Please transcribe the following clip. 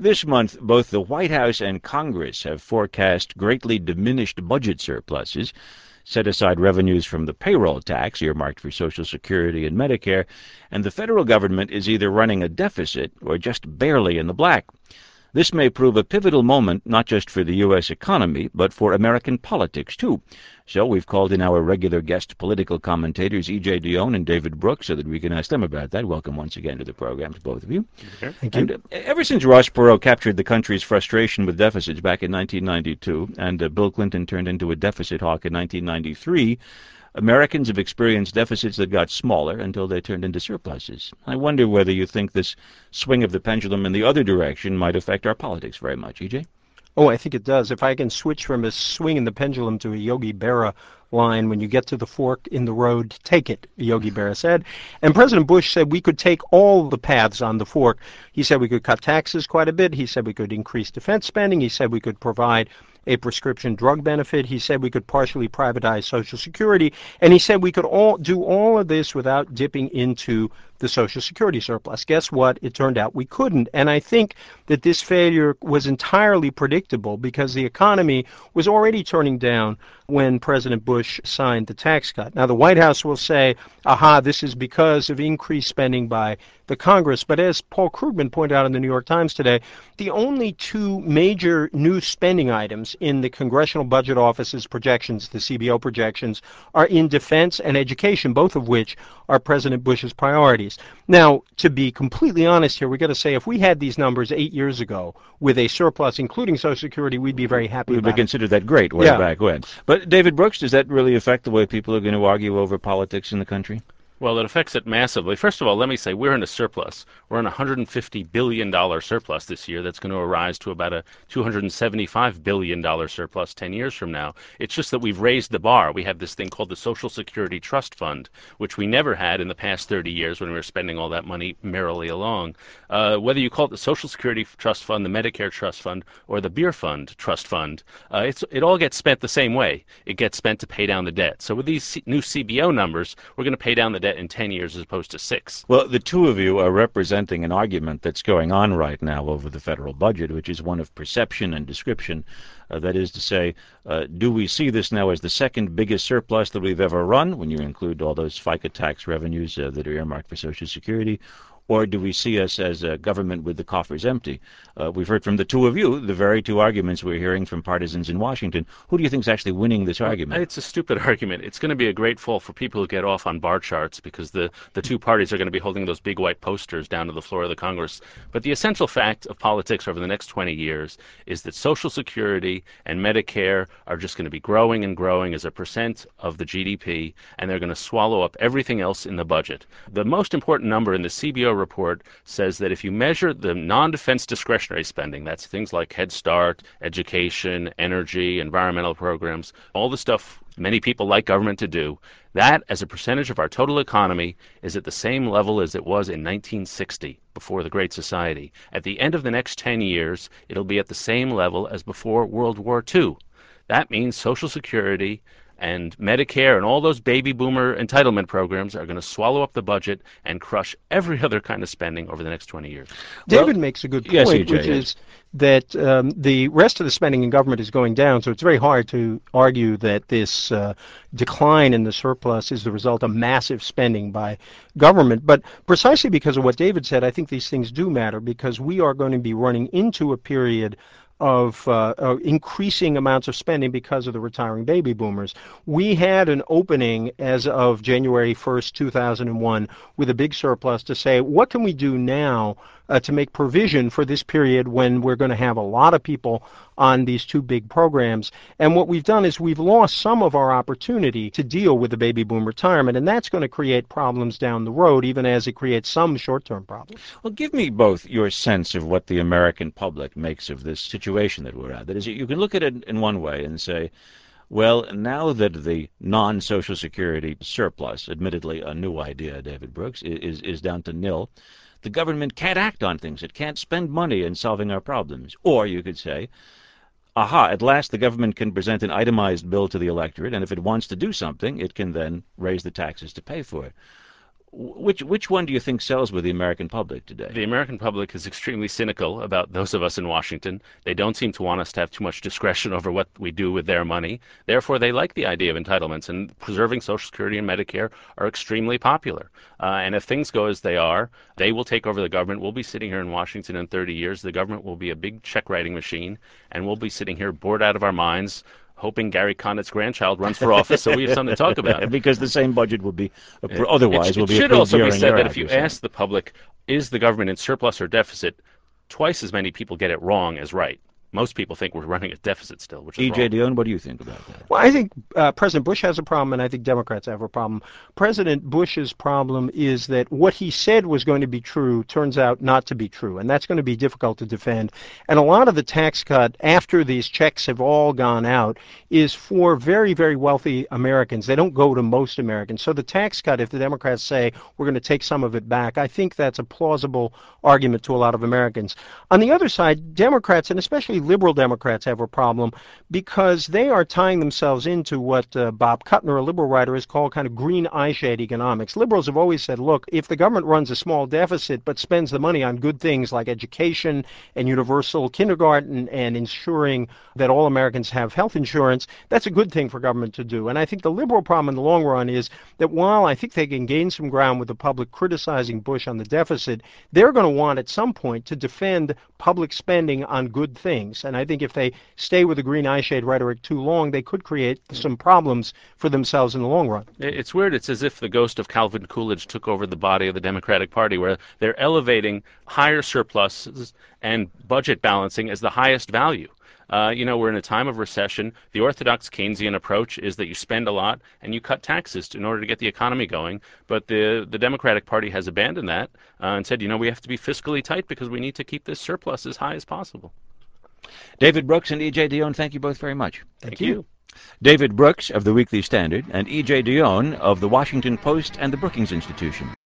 This month, both the White House and Congress have forecast greatly diminished budget surpluses, set aside revenues from the payroll tax earmarked for Social Security and Medicare, and the federal government is either running a deficit or just barely in the black. This may prove a pivotal moment not just for the U.S. economy, but for American politics, too. So we've called in our regular guest political commentators, E.J. Dionne and David Brooks, so that we can ask them about that. Welcome once again to the program, to both of you. Thank you. And ever since Ross Perot captured the country's frustration with deficits back in 1992, and Bill Clinton turned into a deficit hawk in 1993, Americans have experienced deficits that got smaller until they turned into surpluses. I wonder whether you think this swing of the pendulum in the other direction might affect our politics very much. E.J.? Oh, I think it does. If I can switch from a swing in the pendulum to a Yogi Berra line, when you get to the fork in the road, take it, Yogi Berra said. And President Bush said we could take all the paths on the fork. He said we could cut taxes quite a bit. He said we could increase defense spending. He said we could provide a prescription drug benefit. He said we could partially privatize Social Security. And he said we could all do all of this without dipping into the Social Security surplus. Guess what? It turned out we couldn't. And I think that this failure was entirely predictable because the economy was already turning down when President Bush signed the tax cut. Now, the White House will say, aha, this is because of increased spending by the Congress. But as Paul Krugman pointed out in the New York Times today, the only two major new spending items in the Congressional Budget Office's projections, the CBO projections, are in defense and education, both of which are President Bush's priorities. Now, to be completely honest here, we've got to say if we had these numbers 8 years ago with a surplus, including Social Security, we'd be very happy about it. We'd be considered that great way back when. But David Brooks, does that really affect the way people are going to argue over politics in the country? Well, it affects it massively. First of all, let me say we're in a surplus. We're in a $150 billion surplus this year that's going to arise to about a $275 billion surplus 10 years from now. It's just that we've raised the bar. We have this thing called the Social Security Trust Fund, which we never had in the past 30 years when we were spending all that money merrily along. Whether you call it the Social Security Trust Fund, the Medicare Trust Fund, or the Beer Fund Trust Fund, it all gets spent the same way. It gets spent to pay down the debt. So with these new CBO numbers, we're going to pay down the debt in 10 years as opposed to 6. Well, the two of you are representing an argument that's going on right now over the federal budget, which is one of perception and description. That is to say, do we see this now as the second biggest surplus that we've ever run, when you include all those FICA tax revenues that are earmarked for Social Security? Or do we see us as a government with the coffers empty? We've heard from the two of you the very two arguments we're hearing from partisans in Washington. Who do you think is actually winning this argument? It's a stupid argument. It's going to be a great fall for people who get off on bar charts because the two parties are going to be holding those big white posters down to the floor of the Congress. But the essential fact of politics over the next 20 years is that Social Security and Medicare are just going to be growing and growing as a percent of the GDP, and they're going to swallow up everything else in the budget. The most important number in the CBO report says that if you measure the non-defense discretionary spending, that's things like Head Start, education, energy, environmental programs, all the stuff many people like government to do, that as a percentage of our total economy is at the same level as it was in 1960, before the Great Society. At the end of the next 10 years, it'll be at the same level as before World War II. That means Social Security and Medicare and all those baby boomer entitlement programs are going to swallow up the budget and crush every other kind of spending over the next 20 years. David makes a good point, yes, EJ, which is that the rest of the spending in government is going down, so it's very hard to argue that this decline in the surplus is the result of massive spending by government. But precisely because of what David said, I think these things do matter, because we are going to be running into a period of increasing amounts of spending because of the retiring baby boomers. We had an opening as of January 1st, 2001, with a big surplus to say, what can we do now to make provision for this period when we're going to have a lot of people on these two big programs? And what we've done is we've lost some of our opportunity to deal with the baby boom retirement, and that's going to create problems down the road, even as it creates some short-term problems. Well, give me both your sense of what the American public makes of this situation that we're at. That is, you can look at it in one way and say, well, now that the non-Social Security surplus, admittedly a new idea, David Brooks, is down to nil, the government can't act on things. It can't spend money in solving our problems. Or you could say, aha, at last the government can present an itemized bill to the electorate, and if it wants to do something, it can then raise the taxes to pay for it. Which one do you think sells with the American public today? The American public is extremely cynical about those of us in Washington. They don't seem to want us to have too much discretion over what we do with their money. Therefore, they like the idea of entitlements, and preserving Social Security and Medicare are extremely popular. And if things go as they are, they will take over the government. We'll be sitting here in Washington in 30 years. The government will be a big check-writing machine, and we'll be sitting here bored out of our minds, hoping Gary Condit's grandchild runs for office so we have something to talk about. Because the same budget will be otherwise will be It should approved also year be in, said year that out, if you you're saying. ask the public, is the government in surplus or deficit, twice as many people get it wrong as right. Most people think we're running a deficit still, which is E.J. wrong. Dionne, what do you think about that? Well, I think President Bush has a problem, and I think Democrats have a problem. President Bush's problem is that what he said was going to be true turns out not to be true, and that's going to be difficult to defend. And a lot of the tax cut, after these checks have all gone out, is for very, very wealthy Americans. They don't go to most Americans. So the tax cut, if the Democrats say we're going to take some of it back, I think that's a plausible argument to a lot of Americans. On the other side, Democrats, and especially liberal Democrats, have a problem because they are tying themselves into what Bob Kuttner, a liberal writer, has called kind of green eyeshade economics. Liberals have always said, look, if the government runs a small deficit but spends the money on good things like education and universal kindergarten and ensuring that all Americans have health insurance, that's a good thing for government to do. And I think the liberal problem in the long run is that while I think they can gain some ground with the public criticizing Bush on the deficit, they're going to want at some point to defend public spending on good things. And I think if they stay with the green eyeshade rhetoric too long, they could create some problems for themselves in the long run. It's weird. It's as if the ghost of Calvin Coolidge took over the body of the Democratic Party, where they're elevating higher surpluses and budget balancing as the highest value. We're in a time of recession. The orthodox Keynesian approach is that you spend a lot and you cut taxes in order to get the economy going. But the Democratic Party has abandoned that and said, we have to be fiscally tight because we need to keep this surplus as high as possible. David Brooks and E.J. Dionne, thank you both very much. Thank you. David Brooks of the Weekly Standard and E.J. Dionne of the Washington Post and the Brookings Institution.